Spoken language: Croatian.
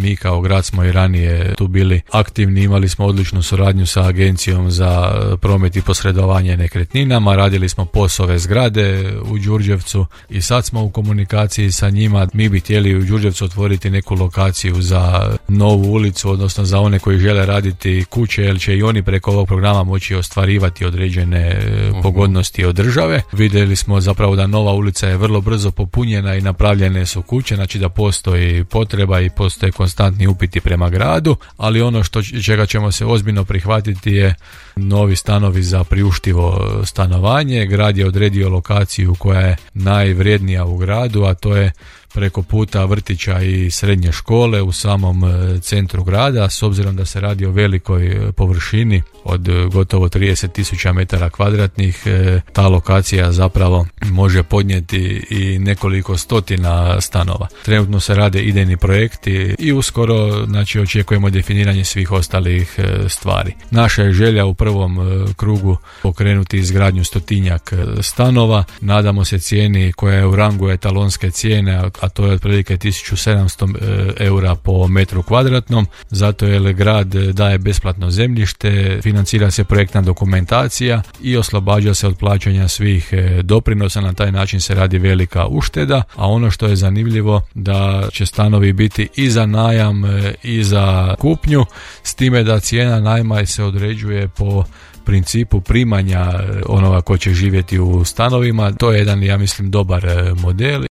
Mi kao grad smo i ranije tu bili aktivni, imali smo odličnu suradnju sa Agencijom za promet i posredovanje nekretninama, radili smo POS-ove zgrade u Đurđevcu i sad smo u komunikaciji sa njima. Mi bi htjeli u Đurđevcu otvoriti neku lokaciju za novu ulicu, odnosno za one koji žele raditi kuće, jer će i oni preko ovog programa moći ostvarivati određene pogodnosti od države. Vidjeli smo zapravo da nova ulica je vrlo brzo popunjena i napravljene su kuće, znači da postoji potreba i postoje konstantni upiti prema gradu, ali ono čega ćemo se ozbiljno prihvatiti je novi stanovi za priuštivo stanovanje. Grad je odredio lokaciju koja je najvrijednija u gradu, a to je preko puta vrtića i srednje škole u samom centru grada. S obzirom da se radi o velikoj površini od gotovo 30.000 metara kvadratnih, ta lokacija zapravo može podnijeti i nekoliko stotina stanova. Trenutno se rade idejni projekti i uskoro, znači, očekujemo definiranje svih ostalih stvari. Naša je želja u prvom krugu pokrenuti izgradnju 100-tinjak stanova. Nadamo se cijeni koja je u rangu etalonske cijene, a to je otprilike 1700 eura po metru kvadratnom, zato jer grad daje besplatno zemljište, financira se projektna dokumentacija i oslobađa se od plaćanja svih doprinosa. Na taj način se radi velika ušteda, a ono što je zanimljivo da će stanovi biti i za najam i za kupnju, s time da cijena najma se određuje po principu primanja onoga ko će živjeti u stanovima. To je jedan, ja mislim, dobar model.